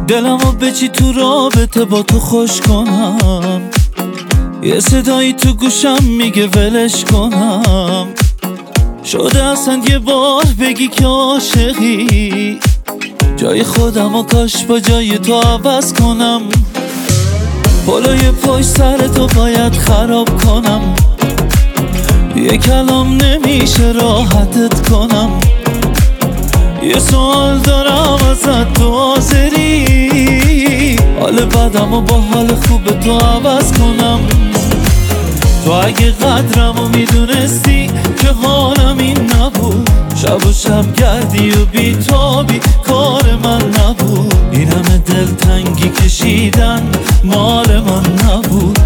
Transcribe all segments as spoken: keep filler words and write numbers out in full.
دلمو به چی تو رابطه با تو خوش کنم، یه صدایی تو گوشم میگه ولش کنم. شده اصلا یه بار بگی که عاشقی، جای خودم و کاش با جای تو عوض کنم. پلوی پشت سر تو باید خراب کنم، یه کلام نمیشه راحتت کنم. یه سوال دارم ازت، تو حاضری حال بدم و با حال خوب تو عوض کنم؟ تو اگه قدرمو میدونستی که حالم این نبود، شب و شب گردی و بیتابی کار من نبود. این همه دلتنگی کشیدن مال من نبود.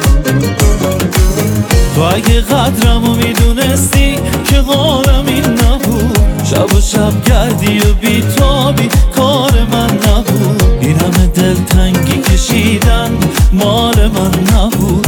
تو اگه قدرمو میدونستی که حالم این نبود، شب و شب گردی و بیتابی کار من نبود. این همه دلتنگی کشیدن مال من نبود.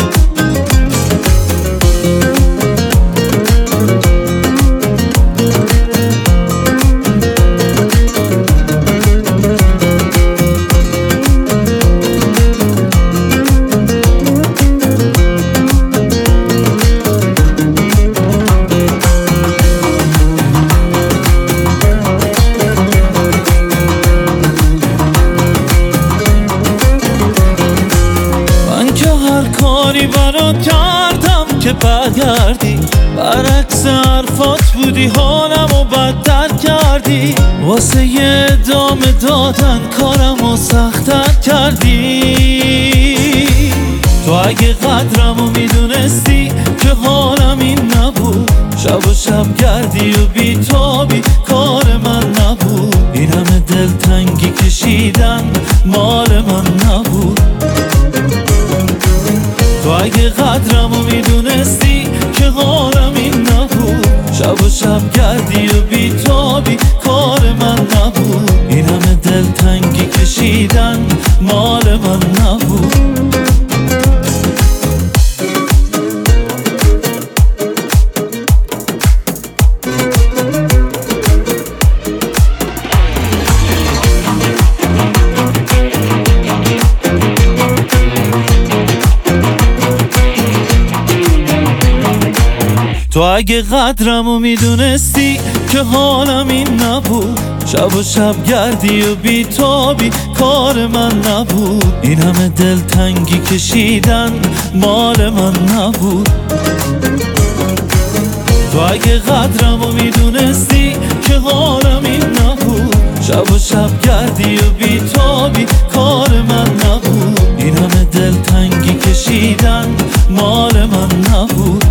کاری برات کردم که برگردی، برعکس حرفات بودی حالمو بدتر کردی. واسه یه ادامه دادن کارمو سخت‌تر کردی. تو اگه قدرمو میدونستی که حالم این نبود، شب و شب گردی و بیتابی کار من نبود. این همه دلتنگی کشیدن مال من نبود. تو اگه قدرمو میدونستی که حالم این نبود، شب و شب گردی و بیتابی کار من نبود. این همه دلتنگی کشیدن مال من نبود. تو اگه قدرمو میدونستی که حالم این نبود، شب و شب گردی و بیتابی کار من نبود. این همه دلتنگی کشیدن مال من نبود. تو اگه قدرمو میدونستی که حالم این نبود، شب و شب گردی و بیتابی کار من نبود. این همه دلتنگی کشیدن مال من نبود.